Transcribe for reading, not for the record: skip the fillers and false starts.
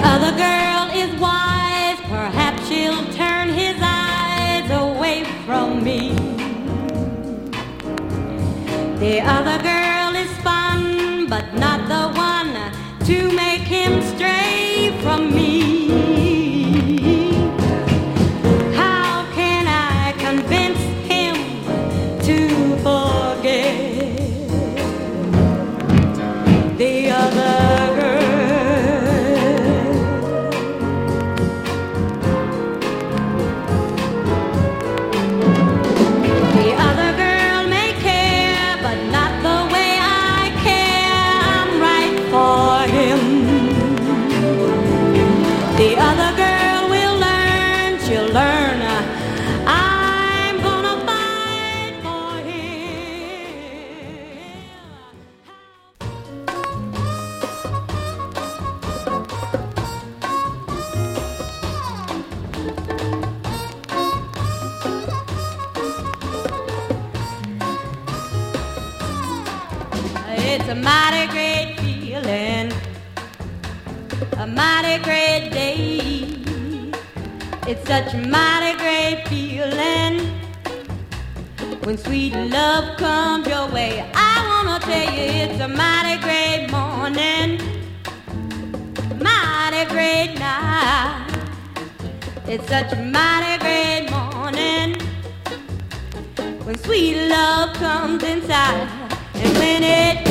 other girl is wise, perhaps she'll turn his eyes away from me. The other girl is fun, but not the one to make him stray from me. How can I convince him to forget the other girl? The other girl may care, but not the way I care. I'm right for him. The other girl will learn, she'll learn. I'm gonna fight for him. It's a mighty great feeling, a mighty great day. It's such a mighty great feeling when sweet love comes your way. I wanna tell you it's a mighty great morning, mighty great night. It's such a mighty great morning when sweet love comes inside. And when it